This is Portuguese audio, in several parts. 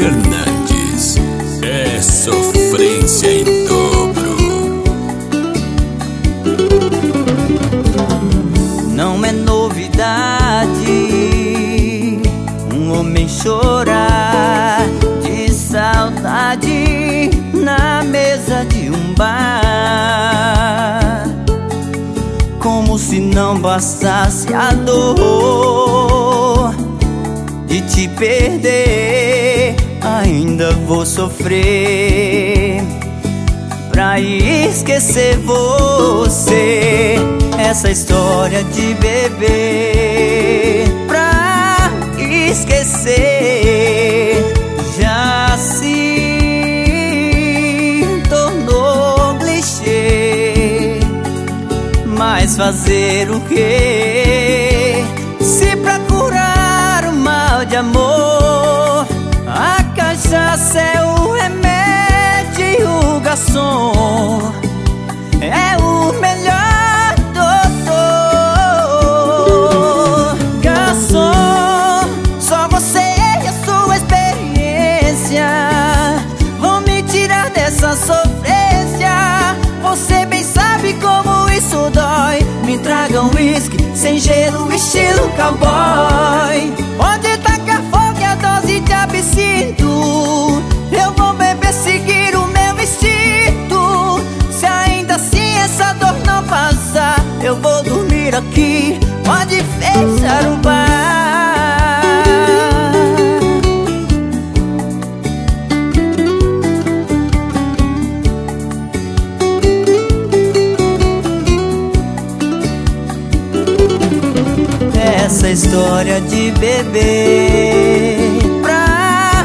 Fernandes. É sofrência em dobro. Não é novidade um homem chorar de saudade na mesa de um bar, como se não bastasse a dor de te perder. Ainda vou sofrer pra esquecer você. Essa história de beber pra esquecer já se tornou clichê. Mas fazer o quê? Se pra curar o mal de amor a cachaça é o remédio e o garçom é o melhor doutor. Garçom, só você e a sua experiência vão me tirar dessa sofrência. Você bem sabe como isso dói. Me traga um whisky sem gelo, estilo cowboy. Pode tacar fogo e a dose de absinto. Eu vou beber, seguir o meu instinto. Se ainda assim essa dor não passar, eu vou dormir aqui. Pode fechar o bar. Essa história de beber pra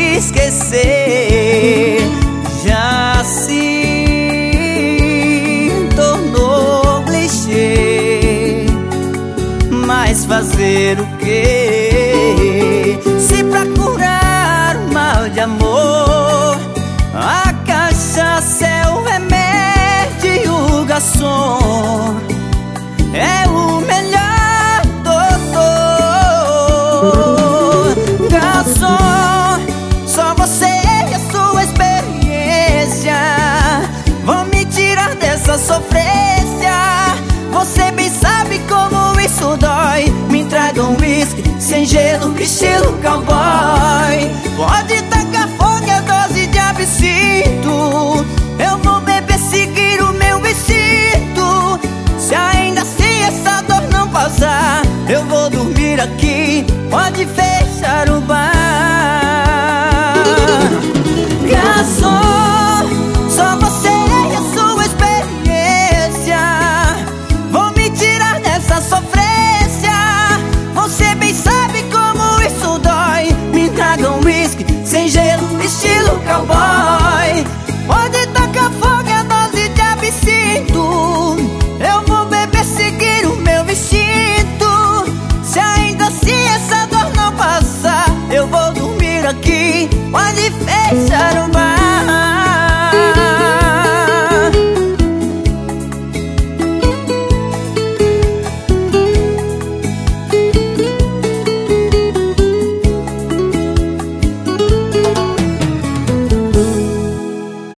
esquecer já se tornou clichê. Mas fazer o quê? Se pra curar o mal de amor a cachaça é o remédio e o garçom é o melhor. Garçom, só você e a sua experiência vão me tirar dessa sofrência. Você bem sabe como isso dói. Me traga um whisky sem gelo, estilo cowboy. Pode tacar fogo e a dose de absinto. Eu vou beber, seguir o meu instinto. Se ainda assim essa dor não passar, eu vou dormir aqui.